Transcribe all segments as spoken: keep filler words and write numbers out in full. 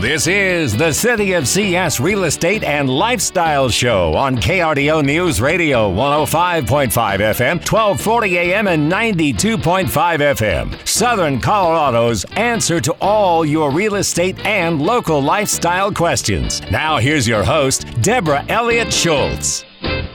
This is the City of C S Real Estate and Lifestyle Show on K R D O News Radio, one oh five point five F M, twelve forty A M, and ninety-two point five F M. Southern Colorado's answer to all your real estate and local lifestyle questions. Now here's your host, Deborah Elliott Schultz.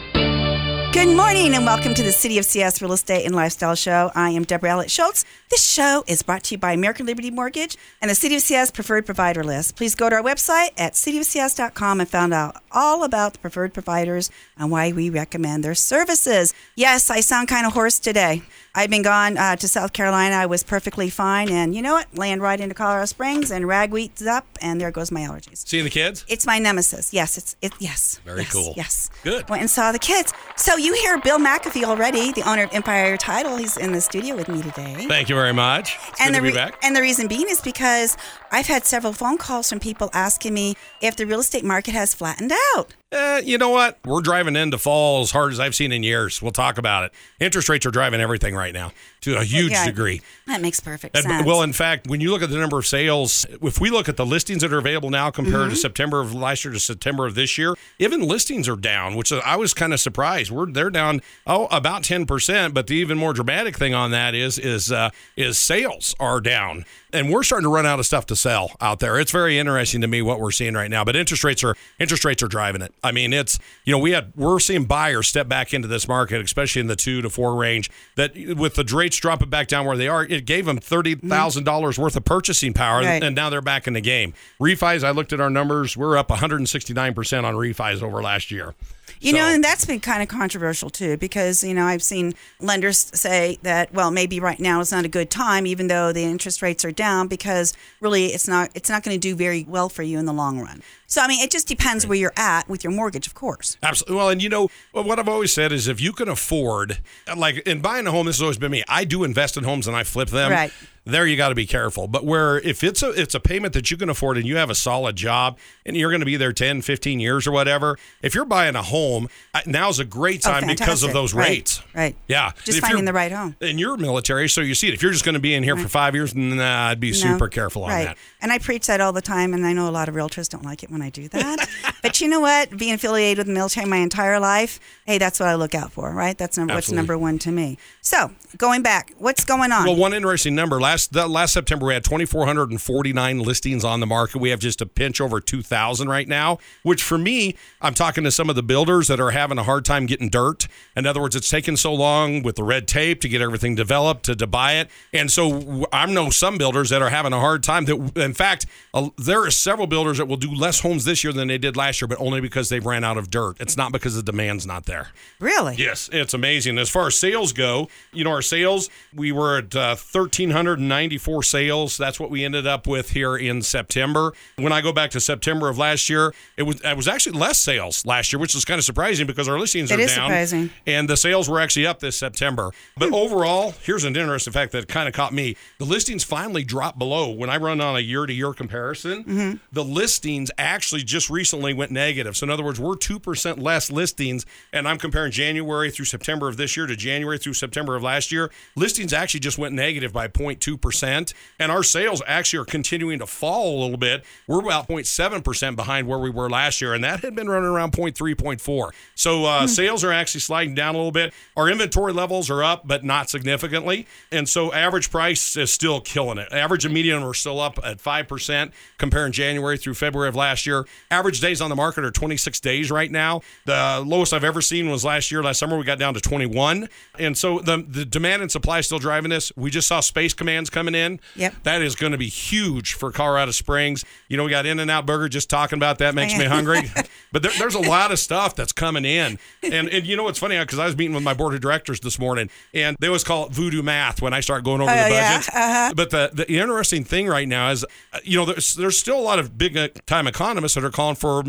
Good morning and welcome to the City of C S Real Estate and Lifestyle Show. I am Deborah Elliott Schultz. This show is brought to you by American Liberty Mortgage and the City of C S Preferred Provider List. Please go to our website at city of c s dot com and find out all about the preferred providers and why we recommend their services. Yes, I sound kind of hoarse today. I've been gone uh, to South Carolina. I was perfectly fine. And you know what? Land right into Colorado Springs and ragweed's up, and there goes my allergies. Seeing the kids? It's my nemesis. Yes, it's it. Yes. Very yes, cool. Yes. Good. Went and saw the kids. So you hear Bill McAfee already, the owner of Empire Title. He's in the studio with me today. Thank you very much. It's and good the to be re- back. And the reason being is because I've had several phone calls from people asking me if the real estate market has flattened out. Uh, you know what? We're driving into fall as hard as I've seen in years. We'll talk about it. Interest rates are driving everything right now to a huge Yeah, degree. That makes perfect And, sense. well, in fact, when you look at the number of sales, if we look at the listings that are available now compared Mm-hmm. to September of last year to September of this year, even listings are down, which I was kind of surprised. We're they're down oh about ten percent, but the even more dramatic thing on that is is uh, is sales are down. And we're starting to run out of stuff to sell out there. It's very interesting to me what we're seeing right now. But interest rates are interest rates are driving it. I mean, it's you know we had we're seeing buyers step back into this market, especially in the two to four range. That with the rates dropping back down where they are, it gave them thirty thousand dollars worth of purchasing power, Right. and now they're back in the game. Refis, I looked at our numbers. We're up one hundred sixty-nine percent on refis over last year. You So- know, and that's been kind of controversial too, because, you know, I've seen lenders say that, well, maybe right now is not a good time, even though the interest rates are down, because really it's not it's not going to do very well for you in the long run. So, I mean, it just depends where you're at with your mortgage, of course. Absolutely. Well, and you know, what I've always said is if you can afford, like in buying a home, this has always been me. I do invest in homes and I flip them. Right. There you got to be careful. But where if it's a it's a payment that you can afford and you have a solid job and you're going to be there ten, fifteen years or whatever, if you're buying a home, uh, now's a great Oh, time because fantastic. of those Right, rates. right. Yeah. Just If finding you're- the right home. And you're military, so you see it. If you're just going to be in here for five years, nah, I'd be No. super careful on Right. that. And I preach that all the time, and I know a lot of realtors don't like it when I do that. But you know what? Being affiliated with the military my entire life, hey, that's what I look out for, right? That's number, what's Absolutely. number one to me. So, going back, what's going on? Well, one interesting number. Last the, last September, we had two thousand four hundred forty-nine listings on the market. We have just a pinch over two thousand right now, which for me, I'm talking to some of the builders that are having a hard time getting dirt. In other words, it's taken so long with the red tape to get everything developed, to, to buy it. And so I know some builders that are having a hard time. That, in fact, uh, there are several builders that will do less homes this year than they did last year, but only because they've ran out of dirt. It's not because the demand's not there. Really? Yes, it's amazing. As far as sales go, you know, our sales, we were at uh, one thousand three hundred ninety-four sales. That's what we ended up with here in September. When I go back to September of last year, it was it was actually less sales last year, which is kind of surprising because our listings It are is down. surprising. And the sales were actually up this September. But overall, here's an interesting fact that kind of caught me. The listings finally dropped below. When I run on a year-to-year comparison, Mm-hmm. the listings actually just recently went negative. So in other words, we're two percent less listings, and I'm comparing January through September of this year to January through September of last year. Listings actually just went negative by zero point two percent, and our sales actually are continuing to fall a little bit. We're about zero point seven percent behind where we were last year, and that had been running around zero point three, zero point four. So uh, sales are actually sliding down a little bit. Our inventory levels are up, but not significantly, and so average price is still killing it. Average and median are still up at five percent comparing January through February of last year. Average days on the market are twenty-six days right now. The lowest I've ever seen was last year. Last summer, we got down to twenty-one. And so the, the demand and supply is still driving this. We just saw Space Commands coming in. Yep. That is going to be huge for Colorado Springs. You know, we got In-N-Out Burger. Just talking about that makes me hungry. But there, there's a lot of stuff that's coming in. And, and you know what's funny? Because I was meeting with my board of directors this morning, and they always call it voodoo math when I start going over Oh, the yeah, budgets. uh-huh. But the, the interesting thing right now is, uh, you know, there's, there's still a lot of big uh, time economists that are calling for maybe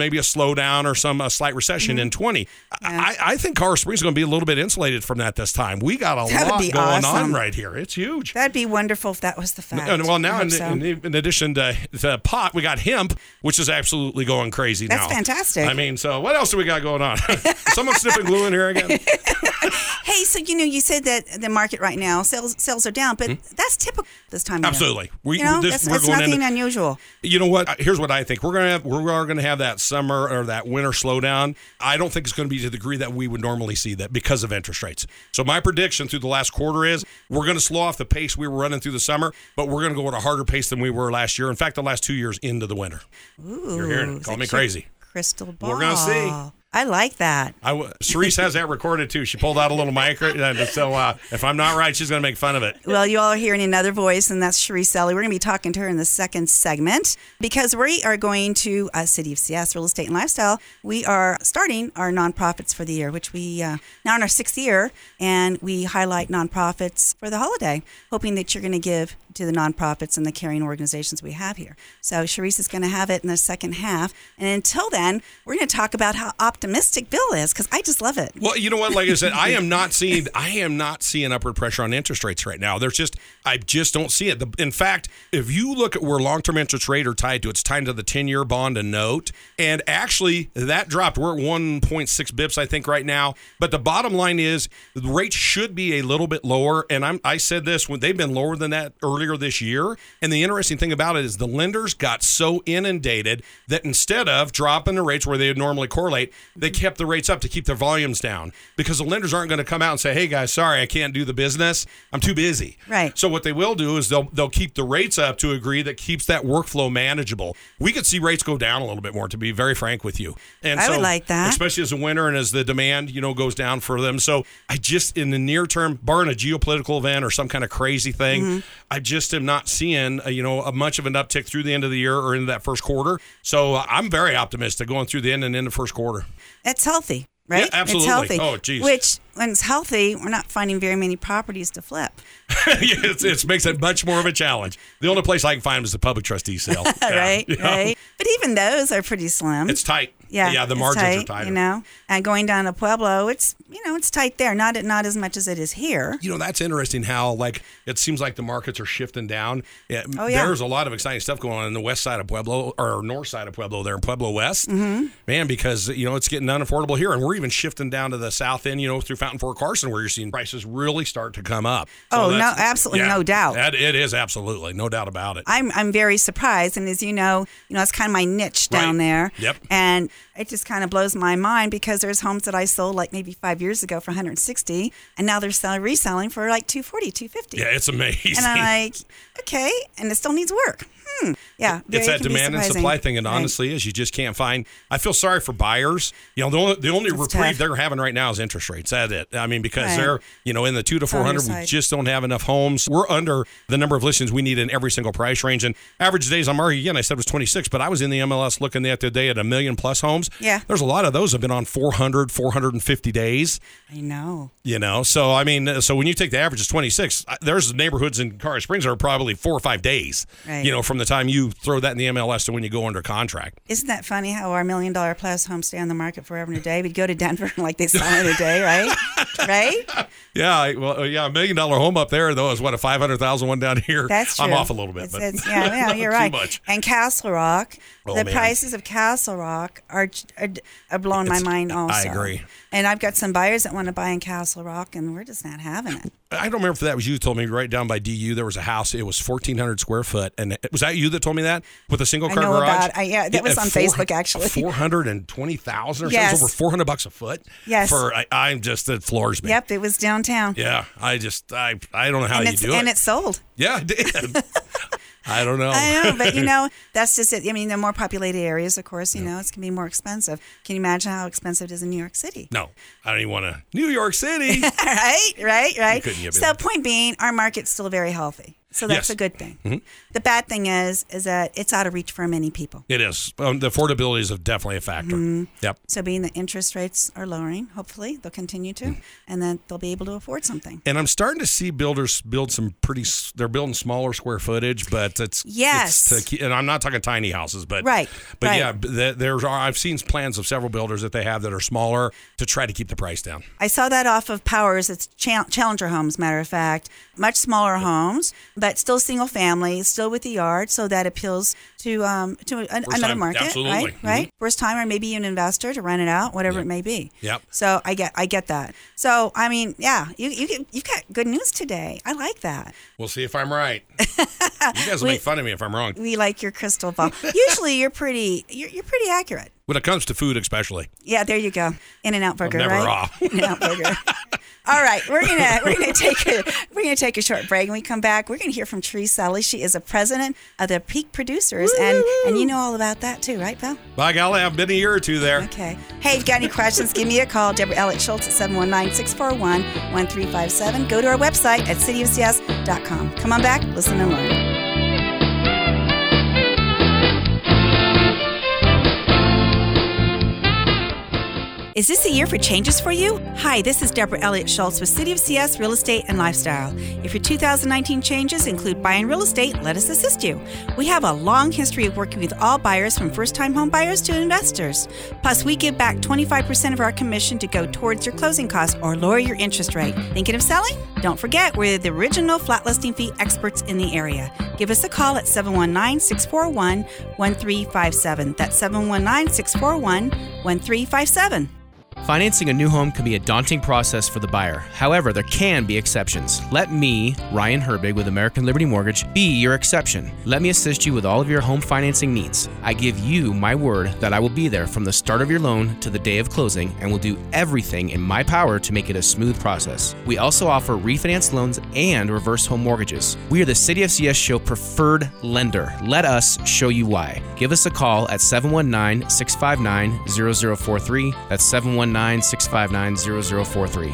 maybe a slowdown or some a slight recession Mm-hmm. in twenty. Yeah. I, I think Colorado Springs is going to be a little bit insulated from that this time. We got a That would lot be going awesome. on right here. It's huge. That'd be wonderful if that was the fact. And, well, now I in, hope so. in, in addition to, to pot, we got hemp, which is absolutely going crazy That's now. fantastic. I mean, so what else do we got going on? Someone sniffing glue in here again? Hey, so you know, you said that the market right now sales sales are down, but that's typical this time of year. Absolutely. We, You know, this, that's, we're that's going nothing into, unusual. You know what? Here's what I think. We're gonna have we're going to have that summer or that winter slowdown. I don't think it's going to be to the degree that we would normally see that because of interest rates. So my prediction through the last quarter is we're going to slow off the pace we were running through the summer, but we're going to go at a harder pace than we were last year. In fact, the last two years into the winter. Ooh, You're hearing it. Call me is that your crazy. Crystal ball. We're gonna see. I like that. I w- Cerise has that recorded too. She pulled out a little mic, and so uh, if I'm not right, she's going to make fun of it. Well, you all are hearing another voice, and that's Cherise Selly. We're going to be talking to her in the second segment because we are going to uh, City of C S Real Estate and Lifestyle. We are starting our nonprofits for the year, which we uh, now in our sixth year, and we highlight nonprofits for the holiday, hoping that you're going to give to the nonprofits and the caring organizations we have here. So Cherise is going to have it in the second half, and until then, we're going to talk about how optimistic Bill is because I just love it. Well, you know what? Like I said, I am not seeing. I am not seeing upward pressure on interest rates right now. There's just, I just don't see it. The, in fact, if you look at where long-term interest rate are tied to, it's tied to the ten-year bond and note, and actually that dropped. We're at one point six bips, I think, right now. But the bottom line is the rates should be a little bit lower. And I'm, I said this when they've been lower than that earlier this year. And the interesting thing about it is the lenders got so inundated that instead of dropping the rates where they would normally correlate, they kept the rates up to keep their volumes down because the lenders aren't going to come out and say, hey guys, sorry, I can't do the business. I'm too busy. Right. So what they will do is they'll they'll keep the rates up to a degree that keeps that workflow manageable. We could see rates go down a little bit more, to be very frank with you. And I so, would like that. especially as the winter and as the demand, you know, goes down for them. So I just, in the near term, barring a geopolitical event or some kind of crazy thing, Mm-hmm. I just am not seeing, uh, you know, a much of an uptick through the end of the year or into that first quarter. So uh, I'm very optimistic going through the end and in the first quarter. It's healthy, right? Yeah, absolutely. It's healthy. Oh, geez. Which, when it's healthy, we're not finding very many properties to flip. it it's, makes it much more of a challenge. The only place I can find them is the public trustee sale. Yeah. right, Yeah. right. But even those are pretty slim. It's tight. yeah, Yeah, the it's margins tight, are tighter. You know, and going down to Pueblo, it's you know it's tight there. Not not as much as it is here. You know, that's interesting how, like, it seems like the markets are shifting down. Yeah, Oh, yeah. There's a lot of exciting stuff going on in the west side of Pueblo, or north side of Pueblo there in Pueblo West. Mm-hmm. Man, because, you know, it's getting unaffordable here. And we're even shifting down to the south end, you know, through Fountain Fort Carson, where you're seeing prices really start to come up. So Oh, no, that's- absolutely, yeah, no doubt. That, it is absolutely, no doubt about it. I'm I'm very surprised, and as you know, you know it's kind of my niche down Right. there. Yep. And it just kind of blows my mind because there's homes that I sold like maybe five years ago for one hundred sixty, and now they're selling, reselling for like two forty, two fifty. Yeah, it's amazing. And I'm like, okay, and it still needs work. Hmm. Yeah. It's very- that it can be demand and surprising. supply thing, and Right. honestly, is you just can't find. I feel sorry for buyers. You know, the only the only It's reprieve tough. they're having right now is interest rates. That's it. I mean, because Right. they're you know in the two to on four your hundred, we side. just don't have enough homes. We're under the number of listings we need in every single price range. And average days on market, again, I said was twenty-six, but I was in the M L S looking the other day at a million plus homes. Yeah. There's a lot of those have been on four hundred, four hundred fifty days. I know. You know, so I mean, so when you take the average, it's twenty-six. There's neighborhoods in Colorado Springs that are probably four or five days. Right. You know, from the time you throw that in the M L S to when you go under contract. Isn't that funny how our million dollar plus homes stay on the market forever and a day? We'd go to Denver and like they sell in a day, right? Right? Yeah, I- well, yeah, a million dollar home up there though is what a five hundred thousand one down here. That's true. I'm off a little bit, It's- but it's- yeah, yeah, not you're too right. much. And Castle Rock, Oh, the man. prices of Castle Rock are are, are blowing my It's- mind. Also, I agree. And I've got some buyers that want to buy in Castle Rock, and we're just not having it. I don't remember if that was you who told me right down by D U there was a house. It was fourteen hundred square foot, and it, was that you that told me that with a single I car know garage? about- I- yeah, that was on Facebook, actually. Four hundred and twenty thousand or Yes. something, over four hundred bucks a foot. Yes. For I, I'm just it floors me. Yep, it was downtown. Yeah, I just I I don't know how and you it's do and it. it's sold. Yeah, it did. I don't know. I know, but you know, that's just it. I mean, the more populated areas, of course, you know, it's going to be more expensive. Can you imagine how expensive it is in New York City? No, I don't even want to. New York City. right, right, right. couldn't get So, it. point being, our market's still very healthy. So that's Yes. a good thing. Mm-hmm. The bad thing is, is that it's out of reach for many people. It is. Um, the affordability is definitely a factor. Mm-hmm. Yep. So being that interest rates are lowering, hopefully they'll continue to, Mm. and then they'll be able to afford something. And I'm starting to see builders build some pretty. s- They're building smaller square footage, but it's Yes. It's to, keep- and I'm not talking tiny houses, but Right, But right. yeah, th- there's. I've seen plans of several builders that they have that are smaller to try to keep the price down. I saw that off of Powers. It's Cha- Challenger Homes, matter of fact. Much smaller homes, but still single family, still with the yard, so that appeals to um, to an, another time, market, absolutely. right? Right. Mhm. First time, or maybe an investor to rent it out, whatever Yep. it may be. Yep. So I get I get that. So I mean, yeah, you you get- you've got good news today. I like that. We'll see if I'm right. You guys will We- make fun of me if I'm wrong. We like your crystal ball. Usually, you're pretty you're, you're pretty accurate. When it comes to food, especially. Yeah, there you go. In-N-Out Burger, never right? raw. In-N-Out Burger. All right, we're gonna we're gonna take a we're gonna take a short break. When we come back, we're gonna hear from Therese Sally. She is a president of the Peak Producers, and and you know all about that too, right, Bill? By golly, I've been a year or two there. Okay. Hey, if you've got any questions, give me a call. Deborah Elliott Schultz at seven one nine, six four one, one three five seven. Go to our website at city of c s dot com. Come on back, listen and learn. Is this a year for changes for you? Hi, this is Deborah Elliott Schultz with City of C S Real Estate and Lifestyle. If your two thousand nineteen changes include buying real estate, let us assist you. We have a long history of working with all buyers, from first-time home buyers to investors. Plus, we give back twenty-five percent of our commission to go towards your closing costs or lower your interest rate. Thinking of selling? Don't forget, we're the original flat listing fee experts in the area. Give us a call at seven one nine, six four one, one three five seven. That's seven one nine, six four one, one three five seven. Financing a new home can be a daunting process for the buyer. However, there can be exceptions. Let me, Ryan Herbig with American Liberty Mortgage, be your exception. Let me assist you with all of your home financing needs. I give you my word that I will be there from the start of your loan to the day of closing and will do everything in my power to make it a smooth process. We also offer refinance loans and reverse home mortgages. We are the City of C S Show preferred lender. Let us show you why. Give us a call at seven one nine, six five nine, zero zero four three. That's seven one nine, six five nine, zero zero four three.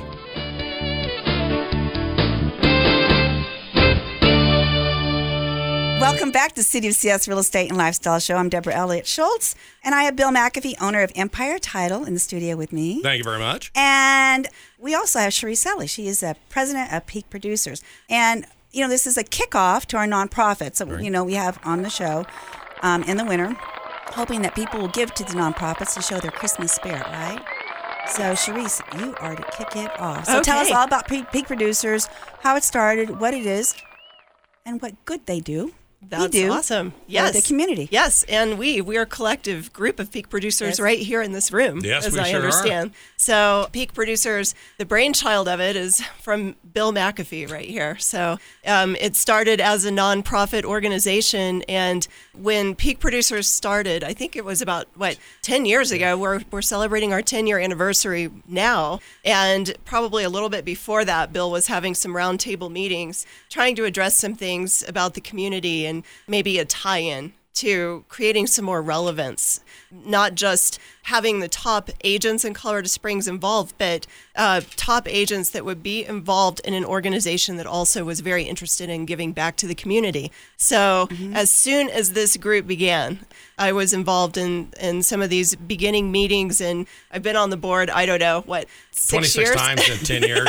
Welcome back to City of C S Real Estate and Lifestyle Show. I'm Deborah Elliott Schultz, and I have Bill McAfee, owner of Empire Title, in the studio with me. Thank you very much. And we also have Therese Sally. She is the president of Peak Producers. And, you know, this is a kickoff to our nonprofit. So, you know, we have on the show um, in the winter, hoping that people will give to the nonprofits to show their Christmas spirit, right? So, Therese, you are to kick it off. So tell us Okay. all about Peak, Peak Producers, how it started, what it is, and what good they do. That's we do awesome. for Yes. the community. Yes, and we we are a collective group of Peak Producers Yes. right here in this room, Yes, as we I sure are. understand. So Peak Producers, the brainchild of it is from Bill McAfee right here. So um, it started as a nonprofit organization, and when Peak Producers started, I think it was about, what, ten years ago. We're, we're celebrating our ten-year anniversary now, and probably a little bit before that, Bill was having some roundtable meetings trying to address some things about the community and maybe a tie-in to creating some more relevance, not just having the top agents in Colorado Springs involved, but uh, top agents that would be involved in an organization that also was very interested in giving back to the community. So as soon as this group began, I was involved in, in some of these beginning meetings, and I've been on the board, I don't know, what, six twenty-six years? times in ten years.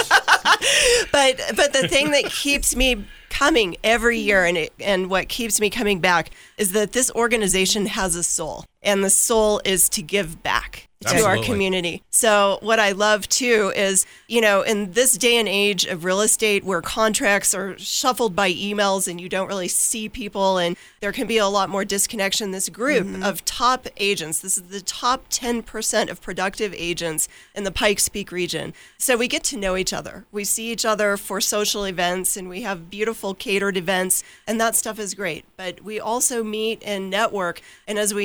but but the thing that keeps me coming every year, and it, and what keeps me coming back, is that this organization has a soul, and the soul is to give back to our Absolutely. community. So what I love too is, you know, in this day and age of real estate where contracts are shuffled by emails and you don't really see people, and there can be a lot more disconnection, this group of top agents, this is the top ten percent of productive agents in the Pikes Peak region. So we get to know each other. We see each other for social events, and we have beautiful catered events, and that stuff is great. But we also meet and network, and as we network,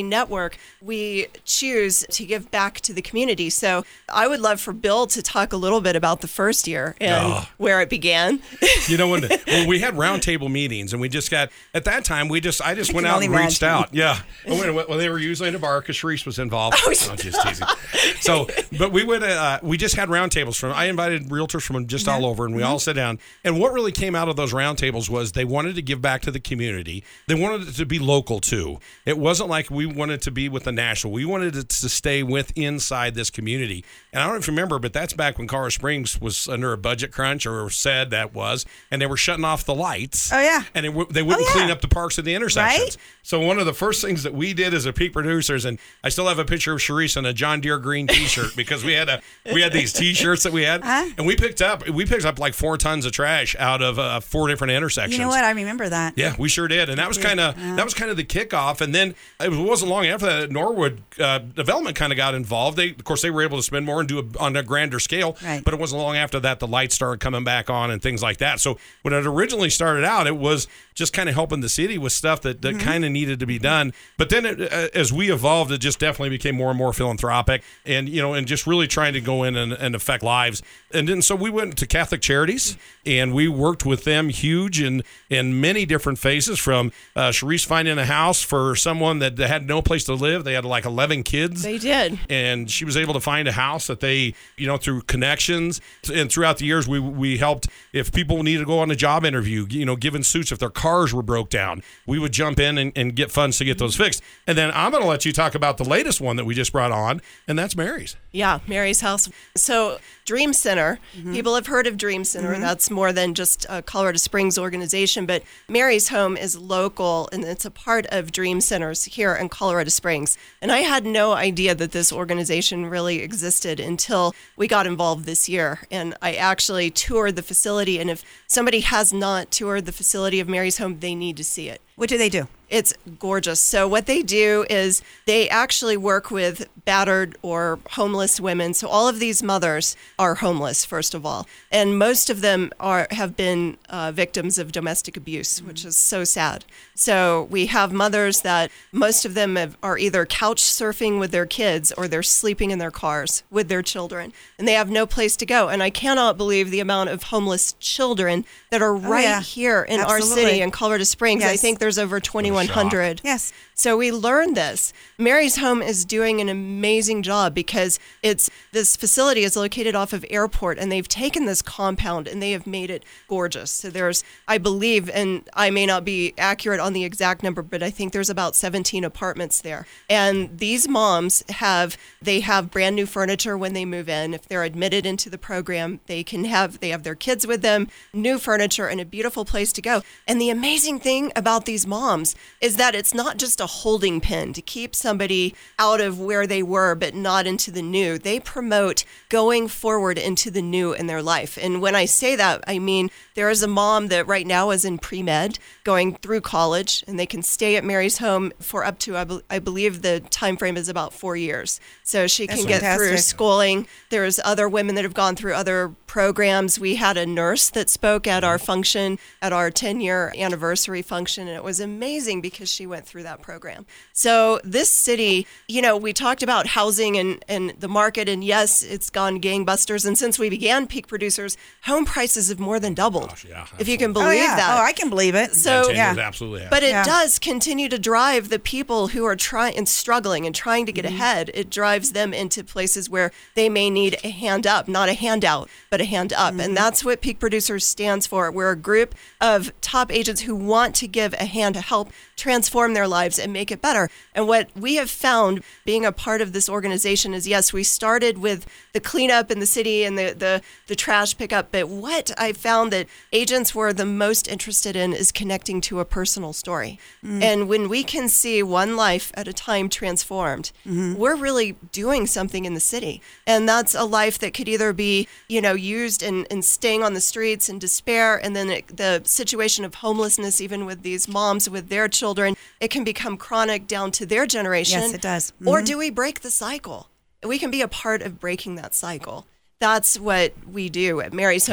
work, we choose to give back to the community. So I would love for Bill to talk a little bit about the first year and Oh. where it began. You know, when well, we had roundtable meetings, and we just got at that time we just I just went can out only and reached imagine. out. Yeah, and when, well, they were usually in a bar because Sharice was involved. Oh, I'm just teasing. So, but we went. Uh, we just had roundtables from. I invited realtors from just all over, and we all sat down. And what really came out of those roundtables was they wanted to give back to the community. They wanted it to be local too. It wasn't like we wanted to be with the national. We wanted it to stay with inside this community. And I don't know if you remember, but that's back when Colorado Springs was under a budget crunch, or said that was, and they were shutting off the lights. Oh, yeah. And it w- they wouldn't Oh, yeah. clean up the parks and the intersections. Right? So one of the first things that we did as a peak producers, and I still have a picture of Sharice in a John Deere green T-shirt because we had a we had these T-shirts that we had, Huh? and we picked up we picked up like four tons of trash out of uh, four different intersections. You know what? I remember that. Yeah, we sure did, and that was kind of that was kind of the kickoff. And then it wasn't long after that Norwood uh, Development kind of got involved. They, of course, they were able to spend more and do it on a grander scale. Right. But it wasn't long after that the lights started coming back on and things like that. So when it originally started out, it was just kind of helping the city with stuff that, that kind of needed to be done. But then it, uh, as we evolved, it just definitely became more and more philanthropic, and you know, and just really trying to go in and, and affect lives. And then so we went to Catholic Charities, and we worked with them huge in in many different phases. From uh, Sharice finding a house for someone that had no place to live. They had like eleven kids. They did. And she was able to find a house that they, you know, through connections. And throughout the years, we we helped if people needed to go on a job interview, you know, giving suits if their cars were broke down. We would jump in and, and get funds to get those fixed. And then I'm going to let you talk about the latest one that we just brought on, and that's Mary's. Yeah, Mary's House. So Dream Center, people have heard of Dream Center. That's more than just a Colorado Springs organization, but Mary's Home is local, and it's a part of Dream Centers here in Colorado Springs. And I had no idea that this organization really existed until we got involved this year. And I actually toured the facility, and if somebody has not toured the facility of Mary's Home, they need to see it. What do they do? It's gorgeous. So what they do is they actually work with battered or homeless women. So all of these mothers are homeless, first of all. And most of them are have been uh, victims of domestic abuse, which is so sad. So we have mothers that most of them have, are either couch surfing with their kids or they're sleeping in their cars with their children. And they have no place to go. And I cannot believe the amount of homeless children that are right yeah. here in Absolutely. our city in Colorado Springs. I Yes. think there's over twenty-one hundred. Yes. So we learned this. Mary's Home is doing an amazing job because it's this facility is located off of Airport, and they've taken this compound and they have made it gorgeous. So there's, I believe, and I may not be accurate on the exact number, but I think there's about seventeen apartments there. And these moms have, they have brand new furniture when they move in. If they're admitted into the program, they can have, they have their kids with them, new furniture, and a beautiful place to go. And the amazing thing about these moms is that it's not just a holding pin to keep somebody out of where they were but not into the new. They promote going forward into the new in their life. And when I say that, I mean there is a mom that right now is in pre-med going through college, and they can stay at Mary's Home for up to, I, be- I believe the time frame is about four years. So she That's can get through fantastic. schooling. There's other women that have gone through other programs. We had a nurse that spoke at our function, at our ten-year anniversary function, and it was amazing because she went through that program. So this city, you know, we talked about housing and, and the market, and yes, it's gone gangbusters. And since we began Peak Producers, home prices have more than doubled. Gosh, yeah, if you can absolutely. believe oh, yeah. that. Oh, I can believe it. So- ten yeah. years, absolutely. But it Yeah. does continue to drive the people who are trying and struggling and trying to get Mm-hmm. ahead. It drives them into places where they may need a hand up, not a handout, but a hand up. Mm-hmm. And that's what Peak Producers stands for. We're a group of top agents who want to give a hand to help transform their lives and make it better. And what we have found being a part of this organization is, yes, we started with the cleanup in the city and the, the, the trash pickup, but what I found that agents were the most interested in is connecting to a personal story. Mm. And when we can see one life at a time transformed, Mm-hmm. we're really doing something in the city. And that's a life that could either be, you know, used in, in staying on the streets in despair, and then it, the situation of homelessness, even with these moms with their children, it can become chronic down to their generation. Yes, it does. Or Mhm. do we break the cycle? We can be a part of breaking that cycle. That's what we do at Mary's Home. It's,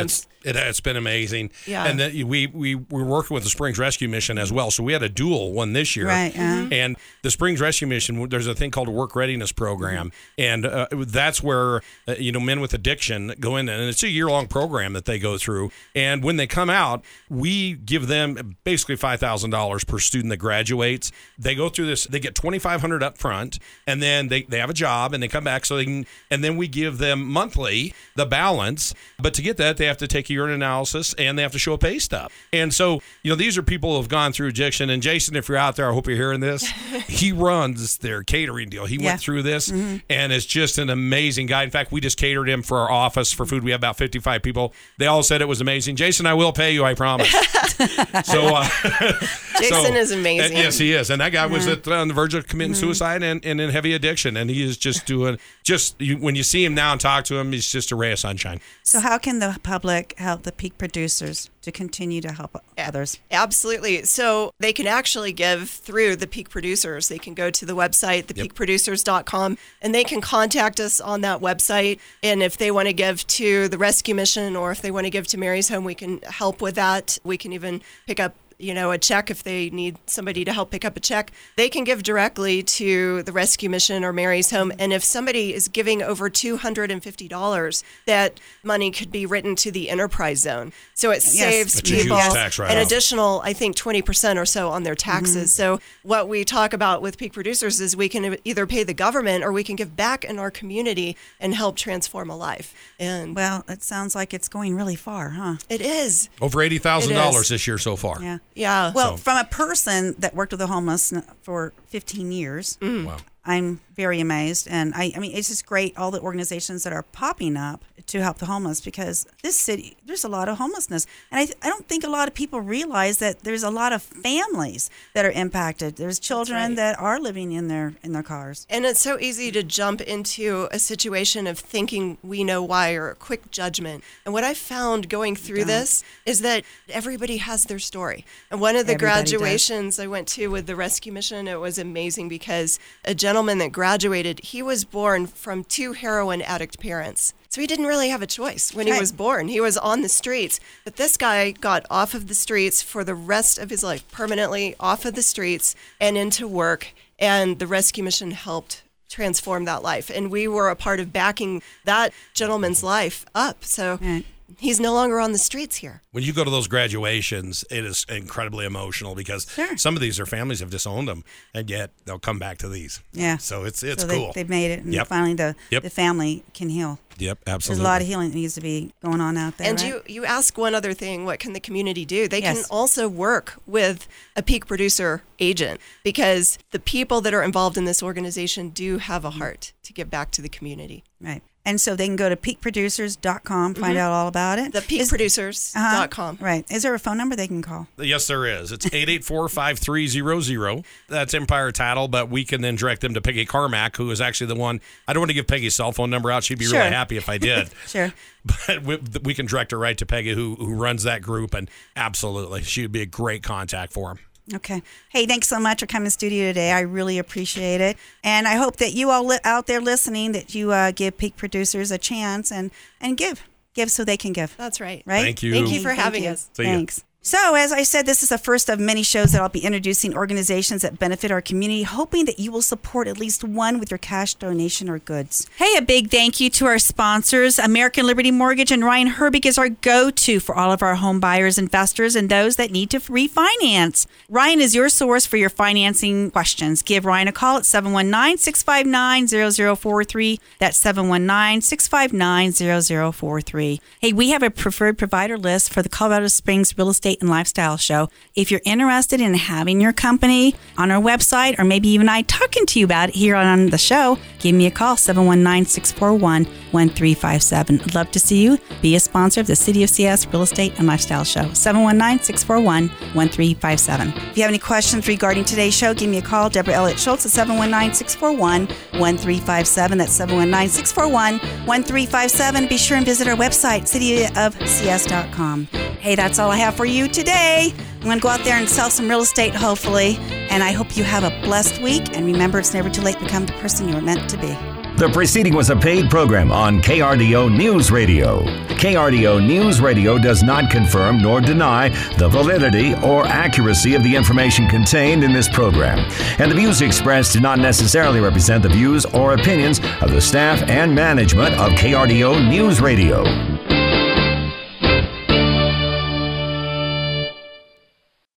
It, it's been amazing. Yeah. And then we, we we're working with the Springs Rescue Mission as well. So we had a dual one this year. Right. Uh-huh. And the Springs Rescue Mission, there's a thing called a work readiness program. And uh, that's where, uh, you know, men with addiction go in. And it's a year-long program that they go through. And when they come out, we give them basically five thousand dollars per student that graduates. They go through this. They get twenty-five hundred dollars up front. And then they, they have a job and they come back. So they can, and then we give them monthly the balance. But to get that, they have to take a urine analysis and they have to show a pay stub. And so, you know, these are people who have gone through addiction. And Jason, if you're out there, I hope you're hearing this. He runs their catering deal. He Yeah. went through this mm-hmm. and is just an amazing guy. In fact, we just catered him for our office for food. We have about fifty-five people. They all said it was amazing. Jason, I will pay you, I promise. so uh, Jason so, is amazing. And, yes, he is. And that guy was Yeah. at, on the verge of committing Mm-hmm. suicide and, and in heavy addiction. And he is just doing, just you, when you see him now and talk to him, he's just a ray of sunshine. So how can the public help the Peak Producers to continue to help others? Absolutely. So they can actually give through the Peak Producers. They can go to the website, the peak producers dot com, and they can contact us on that website. And if they want to give to the Rescue Mission or if they want to give to Mary's Home, we can help with that. We can even pick up you know, a check if they need somebody to help pick up a check. They can give directly to the Rescue Mission or Mary's Home. And if somebody is giving over two hundred fifty dollars, that money could be written to the Enterprise Zone. So it Yes. saves That's a huge people tax write-off. an additional, I think, twenty percent or so on their taxes. Mm-hmm. So what we talk about with Peak Producers is we can either pay the government or we can give back in our community and help transform a life. And Well, it sounds like it's going really far, huh? it is. Over eighty thousand dollars It is. this year so far. Yeah. Yeah. Well, So- from a person that worked with the homeless for fifteen years, Wow. I'm very amazed. And I, I mean, it's just great, all the organizations that are popping up to help the homeless, because this city, there's a lot of homelessness. And I, I don't think a lot of people realize that there's a lot of families that are impacted. There's children right. that are living in their in their cars. And it's so easy to jump into a situation of thinking we know why or a quick judgment. And what I found going through Don't. this is that everybody has their story. And one of the Everybody does. graduations I went to with the Rescue Mission, it was amazing because a gentleman that graduated, he was born from two heroin addict parents. So he didn't really have a choice when he Right. was born. He was on the streets. But this guy got off of the streets for the rest of his life, permanently off of the streets and into work. And the Rescue Mission helped transform that life. And we were a part of backing that gentleman's life up. So Right. he's no longer on the streets here. When you go to those graduations, it is incredibly emotional because Sure. some of these, their families have disowned them, and yet they'll come back to these. Yeah. So it's it's so cool. They, they've made it, and Yep. finally the, Yep. the family can heal. Yep, There's absolutely. a lot of healing that needs to be going on out there. And right? you, you ask one other thing, what can the community do? They Yes. can also work with a peak producer agent because the people that are involved in this organization do have a heart to give back to the community. Right. And so they can go to peak producers dot com, find out all about it. The peak producers dot com. Uh-huh. Right. Is there a phone number they can call? Yes, there is. It's eight eight four, five three zero zero. That's Empire Title, but we can then direct them to Peggy Carmack, who is actually the one. I don't want to give Peggy's cell phone number out. She'd be Sure. really happy if I did. Sure. But we, we can direct her right to Peggy, who who runs that group, and absolutely, she would be a great contact for him. Okay. Hey, thanks so much for coming to the studio today. I really appreciate it. And I hope that you all li- out there listening, that you uh, give Peak Producers a chance and, and give. Give so they can give. That's right. Right? Thank you. Thank you for Thank having you. us. See ya. Thanks. So, as I said, this is the first of many shows that I'll be introducing organizations that benefit our community, hoping that you will support at least one with your cash donation or goods. Hey, a big thank you to our sponsors. American Liberty Mortgage and Ryan Herbig is our go-to for all of our home buyers, investors, and those that need to refinance. Ryan is your source for your financing questions. Give Ryan a call at seven one nine, six five nine, zero zero four three. That's seven one nine, six five nine, zero zero four three. Hey, we have a preferred provider list for the Colorado Springs Real Estate and Lifestyle Show. If you're interested in having your company on our website, or maybe even I talking to you about it here on the show, give me a call, seven one nine, six four one, one three five seven. I'd love to see you be a sponsor of the City of C S Real Estate and Lifestyle Show, seven one nine, six four one, one three five seven. If you have any questions regarding today's show, give me a call, Deborah Elliott Schultz at seven one nine, six four one, one three five seven. That's seven one nine, six four one, one three five seven. Be sure and visit our website, city of c s dot com. Hey, that's all I have for you today. I'm going to go out there and sell some real estate, hopefully. And I hope you have a blessed week. And remember, it's never too late to become the person you were meant to be. The preceding was a paid program on K R D O News Radio. K R D O News Radio does not confirm nor deny the validity or accuracy of the information contained in this program, and the views expressed do not necessarily represent the views or opinions of the staff and management of K R D O News Radio.